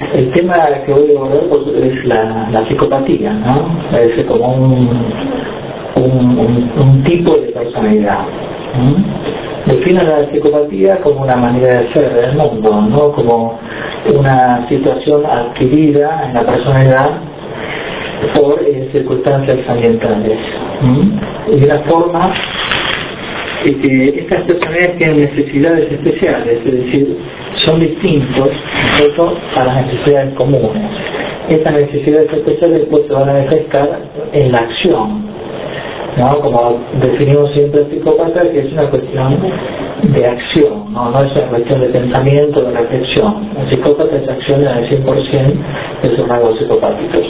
El tema que voy a abordar es la psicopatía, ¿no? Es como un tipo de personalidad. Define la psicopatía como una manera de ser del mundo, ¿no? Como una situación adquirida en la personalidad por circunstancias ambientales. Y de una forma que estas personalidades tienen necesidades especiales, es decir, son distintos a las necesidades comunes. Estas necesidades especiales después se van a manifestar en la acción, ¿no? Como definimos siempre el psicópata, que es una cuestión de acción, no es una cuestión de pensamiento, de reflexión. El psicópata es acción al 100% de sus rasgos psicopáticos.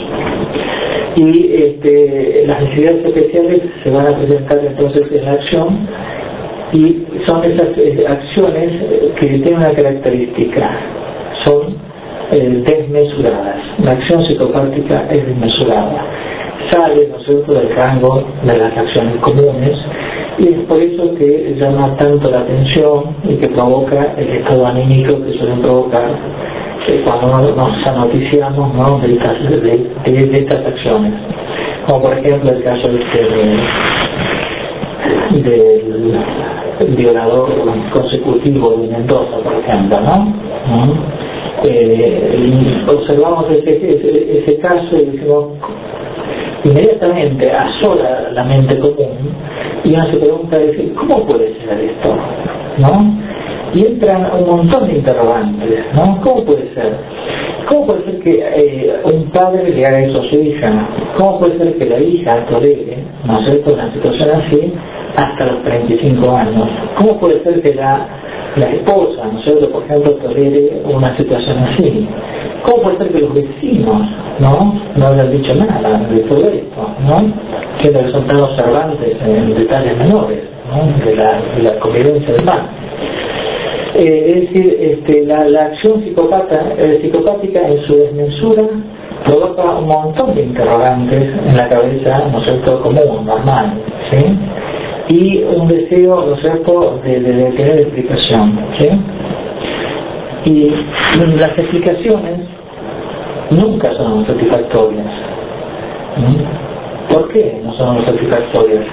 Y las necesidades especiales se van a presentar entonces en la acción, y son esas acciones que tienen una característica, son desmesuradas. La acción psicopática es desmesurada, sale, ¿no es cierto?, del rango de las acciones comunes, y es por eso que llama tanto la atención y que provoca el estado anímico que suelen provocar cuando nos anoticiamos, ¿no?, de estas acciones, como por ejemplo el caso del violador consecutivo de Mendoza, por ejemplo, ¿no? Observamos ese caso y decimos, inmediatamente asola la mente común y uno se pregunta, ¿cómo puede ser esto? ¿No? Y entran un montón de interrogantes, ¿no? ¿Cómo puede ser? ¿Cómo puede ser que un padre le haga eso a su hija? ¿Cómo puede ser que la hija tolere, ¿no es cierto?, una situación así hasta los 35 años? ¿Cómo puede ser que la esposa, ¿no es cierto?, por ejemplo, tolere una situación así? ¿Cómo puede ser que los vecinos no hayan dicho nada de todo esto, ¿no? Siendo que son tan observantes en detalles menores, ¿no?, de la convivencia del mal. Es decir, la acción psicopática en su desmesura provoca un montón de interrogantes en la cabeza, ¿no es cierto?, común, normal, ¿sí? Y un deseo, ¿no es cierto?, de tener explicación, ¿sí? Y las explicaciones nunca son satisfactorias. ¿Por qué no son satisfactorias?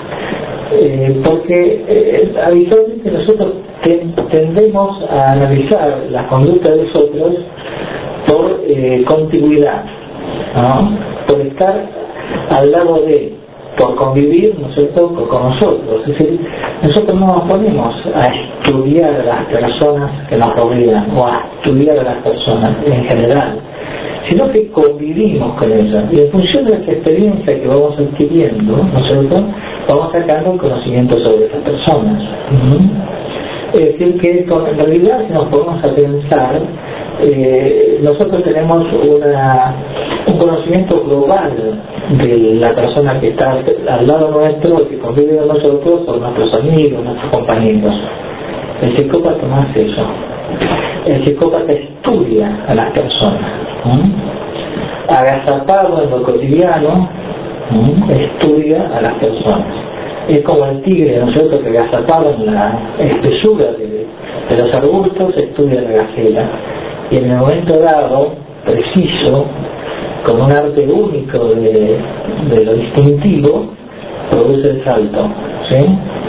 Porque habitualmente nosotros tendemos a analizar la conducta de los otros por contigüidad, ¿no?, por estar al lado por convivir, ¿no es cierto?, con nosotros. Es decir, nosotros no nos ponemos a estudiar a las personas que nos rodean o a estudiar a las personas en general, sino que convivimos con ellas y en función de esa experiencia que vamos adquiriendo, ¿no es cierto?, vamos sacando el conocimiento sobre estas personas. Es decir, que en realidad, si nos ponemos a pensar, nosotros tenemos un conocimiento global de la persona que está al lado nuestro, que convive con nosotros, o nuestros amigos, nuestros compañeros. El psicópata no hace eso. El psicópata estudia a las personas, agazapado en lo cotidiano, estudia a las personas. Es como el tigre, ¿no es cierto?, que agazapado en la espesura de los arbustos estudia la gacela, y en el momento dado, preciso, con un arte único de lo distintivo, produce el salto, ¿sí?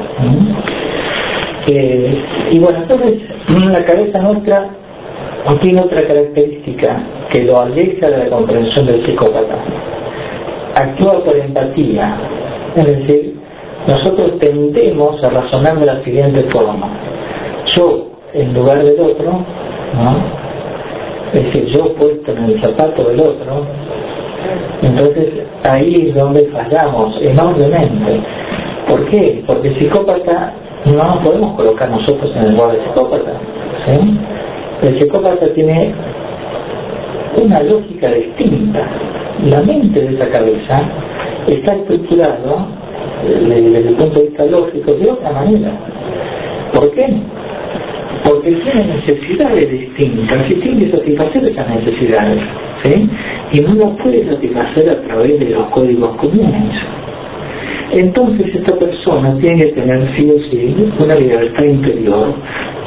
Y bueno, entonces la cabeza nuestra tiene otra característica que lo aleja de la comprensión del psicópata. Actúa por empatía, es decir, nosotros tendemos a razonar de la siguiente forma: yo en lugar del otro, ¿no?, es decir, yo puesto en el zapato del otro. Entonces ahí es donde fallamos enormemente. ¿Por qué? Porque el psicópata no nos podemos colocar nosotros en el lugar del psicópata, ¿sí? El psicópata tiene una lógica distinta. La mente de esa cabeza está estructurada desde el punto de vista lógico de otra manera. ¿Por qué? Porque tiene necesidades distintas y tiene que satisfacer esas necesidades, ¿sí? Y no las puede satisfacer a través de los códigos comunes. Entonces esta persona tiene que tener sí o sí una libertad interior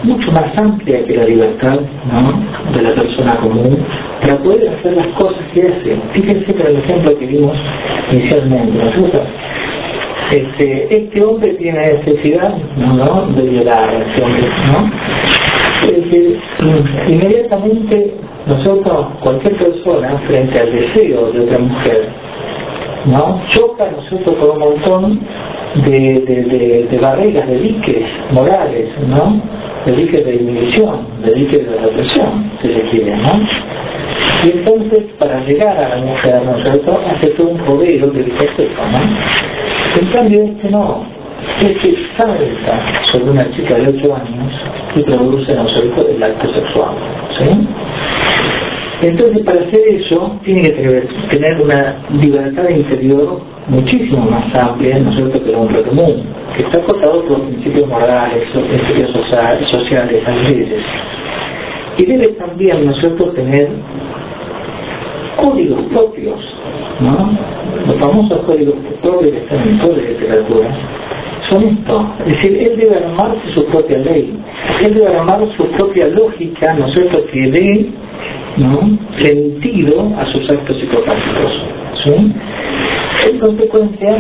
mucho más amplia que la libertad, ¿no?, de la persona común para poder hacer las cosas que hace. Fíjense que el ejemplo que vimos inicialmente, nosotros, este hombre tiene necesidad, ¿no?, de violar a este hombre, ¿no? Es decir, inmediatamente nosotros, cualquier persona, frente al deseo de otra mujer, ¿no?, choca nosotros con un montón de barreras, de diques morales, ¿no?, de diques de inhibición, de diques de represión, si se quiere, ¿no? Y entonces, para llegar a la mujer, ¿no es cierto?, hace todo un rodeo de diques, ¿no? En cambio, no, salta sobre una chica de 8 años y produce, ¿no es cierto?, el acto sexual, ¿sí? Entonces, para hacer eso, tiene que tener una libertad interior muchísimo más amplia, ¿no es cierto?, que el hombre común, que está acotado por los principios morales, los principios sociales, las leyes. Y debe también, ¿no es cierto?, tener códigos propios, ¿no? Los famosos códigos propios que están en toda la literatura son estos. Es decir, él debe armarse su propia ley, él debe armar su propia lógica, ¿no es cierto?, que dé, ¿no?, sentido a sus actos psicopáticos, ¿sí? En consecuencia,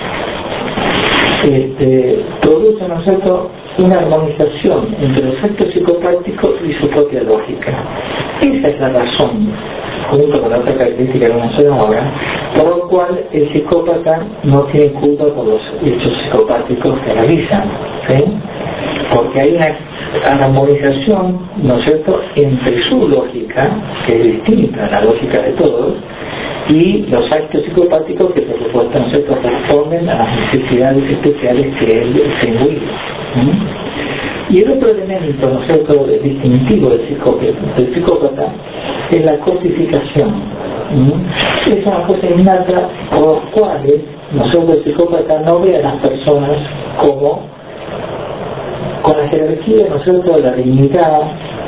produce, ¿no es cierto?, una armonización entre los actos psicopáticos y su propia lógica. Esa es la razón, junto con la otra característica de una sola obra, por lo cual el psicópata no tiene culpa por los hechos psicopáticos que realizan, ¿sí? Porque hay una armonización, ¿no es cierto?, entre su lógica, que es distinta a la lógica de todos, y los actos psicopáticos que, por supuesto, ¿no es cierto?, responden a las necesidades especiales que él se imbuye. Y el otro elemento, ¿no es cierto?, distintivo del psicópata es la cosificación. Es una cosa innata por las cuales, ¿no es cierto?, el psicópata no ve a las personas como con la jerarquía, ¿no es cierto?, la dignidad,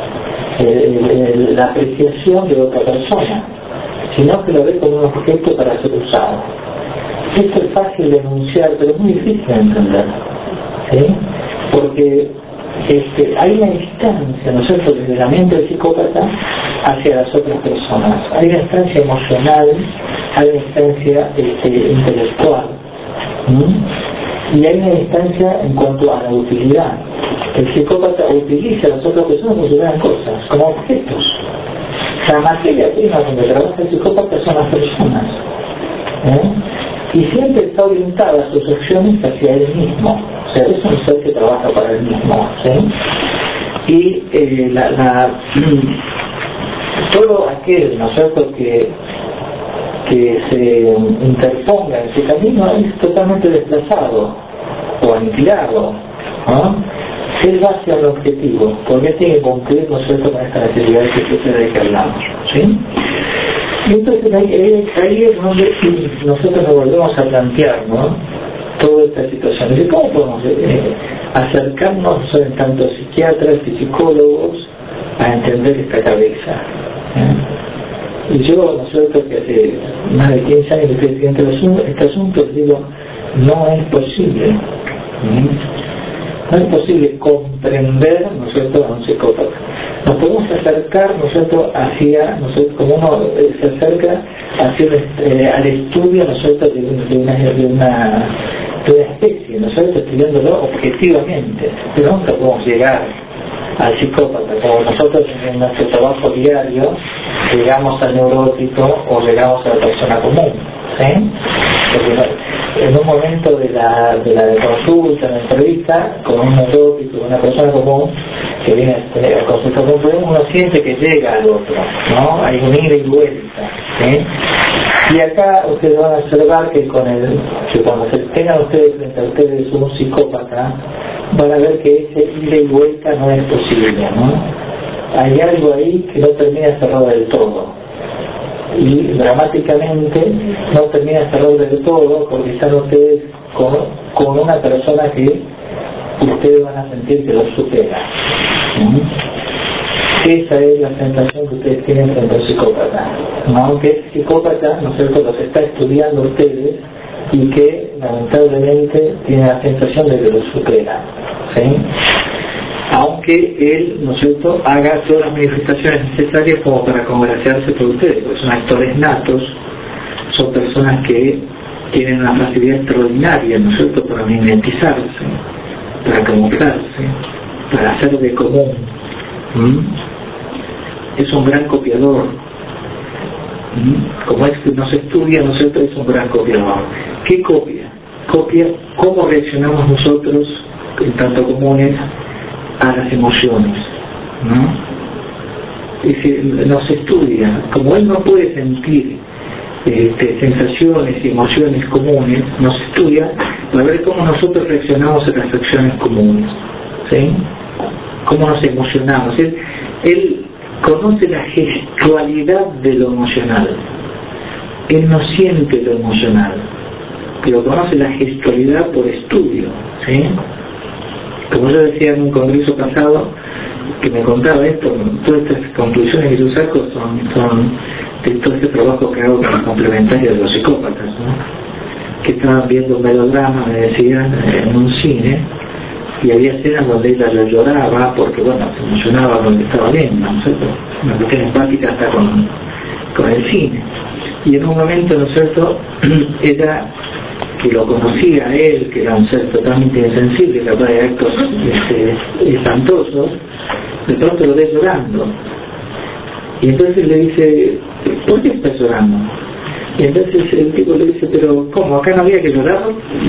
la apreciación de otra persona, sino que lo ve como un objeto para ser usado. Esto es fácil de enunciar, pero es muy difícil de entender, ¿sí? Porque hay una instancia, ¿no es cierto?, desde la mente del psicópata hacia las otras personas. Hay una instancia emocional, hay una instancia intelectual, y hay una instancia en cuanto a la utilidad. El psicópata utiliza a las otras personas como si fueran cosas, como objetos. La materia prima donde trabaja el psicópata son las personas, y siempre está orientada sus acciones hacia él mismo. O sea, es un ser que trabaja para él mismo, ¿sí? Y todo aquel, ¿no es cierto?, que se interponga en ese camino es totalmente desplazado o aniquilado, ¿no? Él va hacia el objetivo, porque tiene que cumplir, ¿no es cierto?, con esta necesidad de que hablamos, ¿sí? Y entonces ahí es donde nosotros nos volvemos a plantear, ¿no?, toda esta situación. Es decir, ¿cómo podemos acercarnos, en tanto psiquiatras y psicólogos, a entender esta cabeza? Y yo, ¿no es cierto?, que hace más de 15 años que estoy estudiando este asunto, digo, no es posible. No es posible comprender, ¿no es cierto?, a un psicópata. Nos podemos acercar, ¿no es cierto?, hacia, ¿no es cierto?, como uno se acerca hacia al estudio, ¿no es cierto?, de una especie, ¿no es cierto?, estudiándolo objetivamente, pero nunca podemos llegar al psicópata, como nosotros en nuestro trabajo diario llegamos al neurótico o llegamos a la persona común, ¿sí? Porque en un momento de la consulta, de la entrevista, con un neurótico, una persona común que viene a consultar con un problema, uno siente que llega al otro, ¿no? Hay un ida y vuelta, ¿sí? Y acá ustedes van a observar que cuando se tengan ustedes frente a ustedes un psicópata, van a ver que ese ida y vuelta no es posible, ¿no? Hay algo ahí que no termina cerrado del todo. Y dramáticamente no termina cerrado del todo porque están ustedes con una persona que ustedes van a sentir que los supera. Esa es la sensación que ustedes tienen frente al psicópata, ¿no? Que el psicópata, ¿no es cierto?, los está estudiando ustedes y que lamentablemente tiene la sensación de que los supera, ¿sí? aunque él, ¿no es cierto?, haga todas las manifestaciones necesarias como para congraciarse por ustedes, porque son actores natos, son personas que tienen una facilidad extraordinaria, ¿no es cierto?, para mimetizarse, para camuflarse, para hacer de común. Es un gran copiador. Como es que no se estudia, ¿no es cierto?, es un gran copiador. ¿Qué copia? Copia cómo reaccionamos nosotros, en tanto comunes, a las emociones, ¿no? Es decir, nos estudia. Como él no puede sentir sensaciones y emociones comunes, nos estudia para ver cómo nosotros reaccionamos a las acciones comunes, ¿sí? Cómo nos emocionamos. Él conoce la gestualidad de lo emocional. Él no siente lo emocional, pero conoce la gestualidad por estudio, ¿sí? Como yo decía en un congreso pasado, que me contaba esto, todas estas conclusiones que yo saco son de todo este trabajo que hago con la complementaria de los psicópatas, ¿no? Que estaban viendo un melodrama, me decían, en un cine, y había escenas donde ella lloraba porque, bueno, se emocionaba con lo que estaba viendo, ¿no es cierto? Una cuestión empática hasta con el cine. Y en un momento, ¿no es cierto?, ella, que lo conocía a él, que era un ser totalmente insensible, capaz de actos espantosos, de pronto lo ve llorando. Y entonces le dice, ¿por qué estás llorando? Y entonces el tipo le dice, pero ¿cómo? ¿Acá no había que llorar?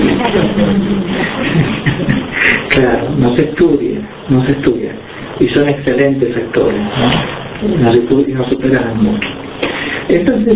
Claro, no se estudia. Y son excelentes actores, ¿no? Y nos superan mucho. Entonces,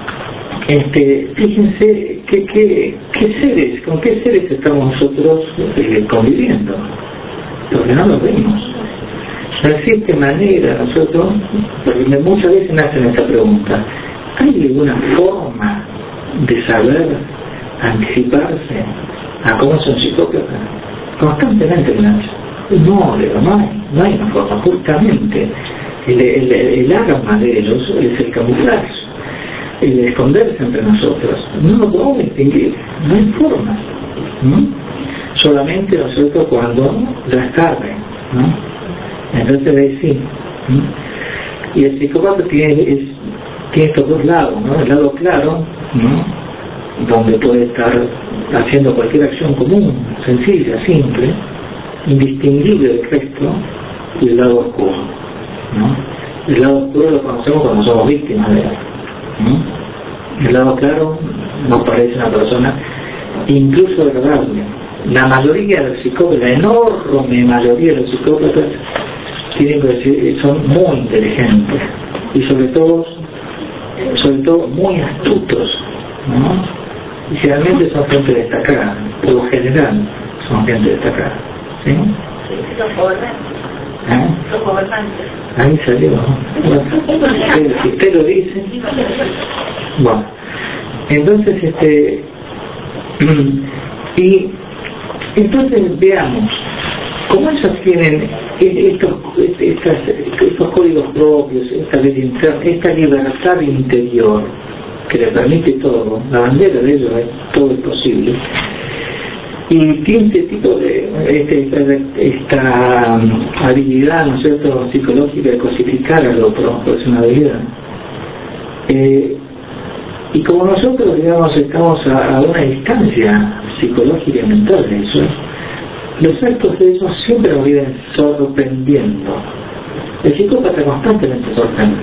fíjense con qué seres estamos nosotros conviviendo, porque no los vemos. No existe manera nosotros, porque muchas veces me hacen esta pregunta, ¿hay alguna forma de saber anticiparse a cómo son psicópatas? Constantemente me hacen. No hay una forma. Justamente el arma de ellos es el camuflaje, el esconderse entre nosotros. No lo podemos distinguir, no hay forma, ¿no? Solamente nosotros cuando ya es tarde, ¿no? Entonces ahí sí, ¿no? Y el psicópata tiene estos dos lados, ¿no? El lado claro, ¿no?, donde puede estar haciendo cualquier acción común, sencilla, simple, indistinguible del resto, y el lado oscuro, ¿no? El lado oscuro lo conocemos cuando somos víctimas de él, ¿no? El lado claro nos parece una persona incluso agradable. La mayoría de los psicópatas, la enorme mayoría de los psicópatas, tienen que decir, son muy inteligentes y sobre todo muy astutos, ¿no? Y generalmente son gente destacada, por lo general son gente destacada, ¿sí? Los gobernantes. Los gobernantes. Ahí salió. Bueno, si usted lo dice. Bueno, entonces y entonces veamos cómo ellos tienen estos códigos propios, esta libertad interior que le permite todo. La bandera de ellos es todo es posible, y tiene este tipo de esta habilidad, ¿no es cierto?, psicológica de cosificar al otro, pues es una habilidad. Y como nosotros, digamos, estamos a una distancia psicológica y mental de eso, los actos de ellos siempre nos viven sorprendiendo. El psicópata constantemente sorprende,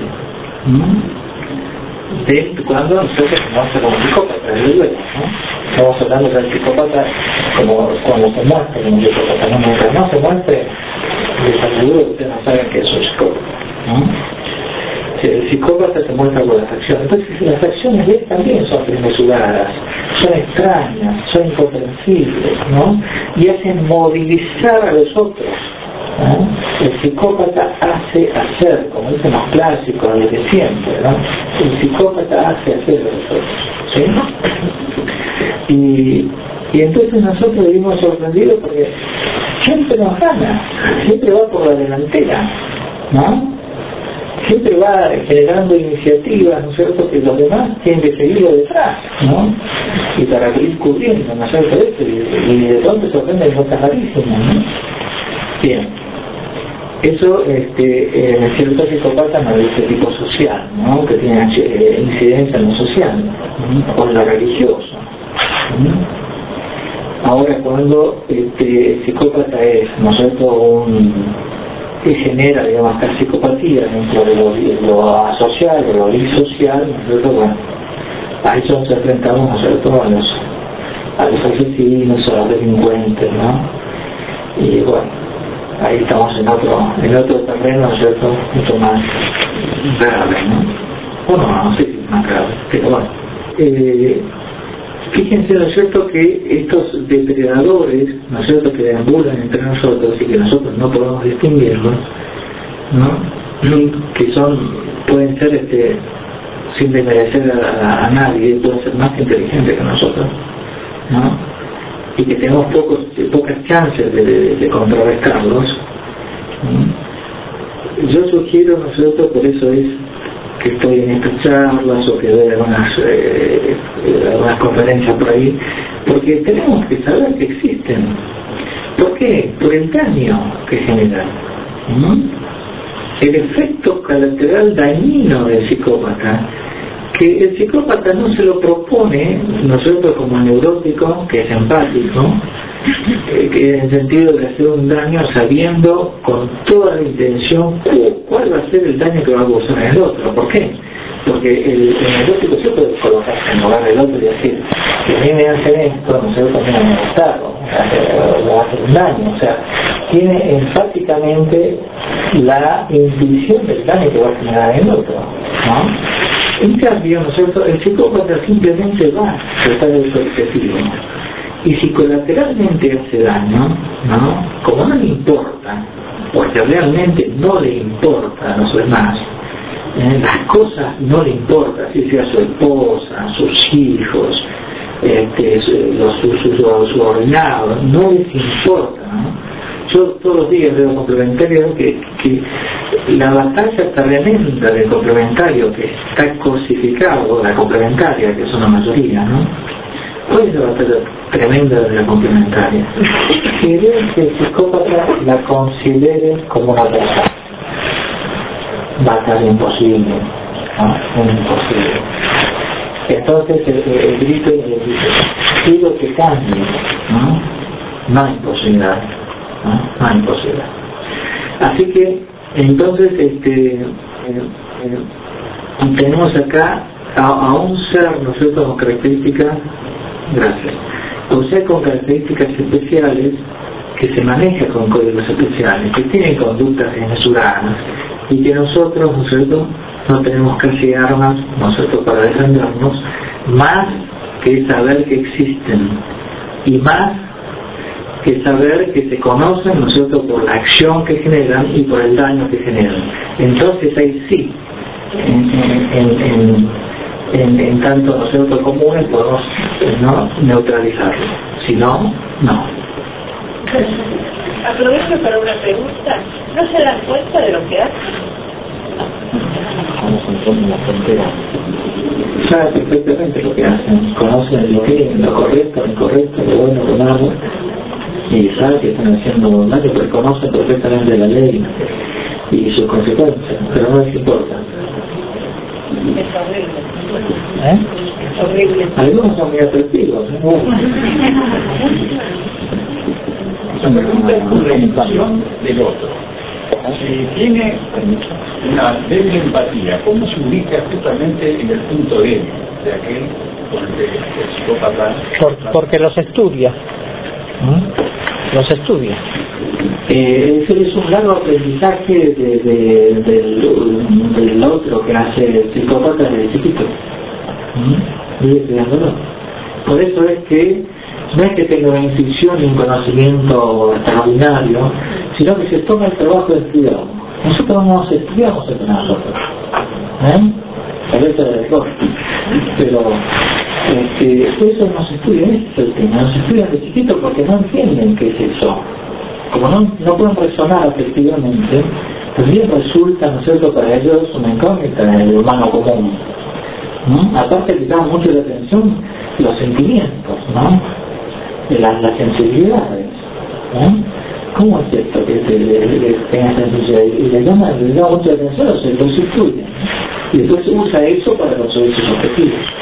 cuando nosotros vamos a como psicópata, desde luego, ¿no? Estamos hablando del psicópata como cuando se muestra como psicópata, no mientras no se muestre, les aseguro que ustedes no saben que es un psicópata, ¿no? El psicópata se muestra por las acciones. Entonces las acciones de él también son desmesuradas, son extrañas, son incomprensibles, ¿no? Y hacen movilizar a los otros, ¿no? El psicópata hace hacer, como dicen los clásicos desde siempre, ¿no? El psicópata hace hacer a los otros, ¿sí? Y entonces nosotros vivimos sorprendidos porque siempre nos gana, siempre va por la delantera, ¿no? Siempre va generando iniciativas, ¿no es cierto?, que los demás tienen que seguirlo detrás, ¿no? Y para ir cubriendo, ¿no es cierto?, y de pronto sorprende cosas rarísimas, ¿no? Bien. Eso en ciertos psicópatas no es de este tipo social, ¿no? Que tiene incidencia en lo social, o en lo religioso. Ahora, cuando el psicópata es, ¿no es cierto?, que genera, digamos, esta psicopatía dentro de lo asocial, de lo disocial, ¿no es cierto? Bueno, a eso nos enfrentamos, ¿no es cierto?, a los asesinos, a los delincuentes, ¿no? Y bueno, ahí estamos en otro terreno, ¿no es cierto?, mucho más grave, ¿no? Bueno, no sé si es más grave, pero bueno. Fíjense, ¿no es cierto?, que estos depredadores, ¿no es cierto?, que deambulan entre nosotros y que nosotros no podemos distinguirlos, ¿no?, que pueden ser, sin desmerecer a nadie, pueden ser más inteligentes que nosotros, ¿no?, y que tenemos pocas chances de contrarrestarlos. Yo sugiero, ¿no es cierto?, por eso es que estoy en estas charlas o que doy algunas conferencias por ahí, porque tenemos que saber que existen. ¿Por qué? Por el daño que generan. El efecto colateral dañino del psicópata, que el psicópata no se lo propone, nosotros como neurótico, que es empático, que en el sentido de hacer un daño sabiendo con toda la intención cuál va a ser el daño que va a causar en el otro. ¿Por qué? Porque el neurótico se puede colocarse en lugar del otro y decir, si a mí me hacen esto, no sé, también me va a gustar, va a hacer un daño. O sea, tiene enfáticamente la intuición del daño que va a generar en el otro, ¿no? En cambio, ¿no es cierto?, el psicópata simplemente va a tratar de su objetivo. Y si colateralmente hace daño, ¿no?, como no le importa, porque realmente no le importa a los demás, las cosas no le importan, si sea su esposa, sus hijos, sus subordinados, no les importa, ¿no? Yo todos los días veo complementarios que la batalla tremenda del complementario que está cosificado, la complementaria, que son la mayoría, ¿no? ¿Cuál es la batalla tremenda de la complementaria? Que el psicópata la considere como una persona. Batalla imposible, ¿no? Imposible. Entonces el grito le dice, quiero que cambie, ¿no? No hay posibilidad, no hay posibilidad. Así que entonces tenemos acá a un ser, ¿no es cierto?, con características, gracias, un ser con características especiales, que se maneja con códigos especiales, que tiene conductas desmesuradas, y que nosotros, ¿no es cierto?, no tenemos casi armas, ¿no es cierto?, para defendernos, más que saber que existen, y más que saber que se conocen, ¿no es cierto?, por la acción que generan y por el daño que generan. Entonces ahí sí, en tanto, ¿no es cierto?, comunes podemos, ¿no?, neutralizarlo. Si no, no. Aprovecho para una pregunta. ¿No se dan cuenta de lo que hacen? En la frontera. Saben perfectamente lo que hacen. Conocen lo correcto, lo incorrecto, lo bueno, lo malo. Y saben que están haciendo daño, pero conocen perfectamente la ley y sus consecuencias, pero no les importa. Es horrible. Es horrible. Algunos son muy atractivos. La pregunta es por la intención del otro. Si tiene una débil empatía, ¿cómo se ubica justamente en el punto débil de aquel con el que el psicópata? Porque los estudia. Los estudia. Es un largo aprendizaje del otro que hace el psicópata desde chiquito. Por eso es que no es que tenga una intuición y un conocimiento extraordinario, sino que se toma el trabajo de estudiar. Nosotros no nos estudiamos entre nosotros. A veces de todo. Pero eso no se estudia, ese es el tema. No se estudian de chiquito porque no entienden qué es eso. Como no pueden resonar afectivamente, también resulta, ¿no es cierto?, para ellos una incógnita en el humano común. Aparte que llama mucho la atención los sentimientos, ¿no?, las sensibilidades, ¿cómo es esto que tenga esta necesidad? Y le llama mucha atención, los estudia, y después usa eso para conseguir sus objetivos.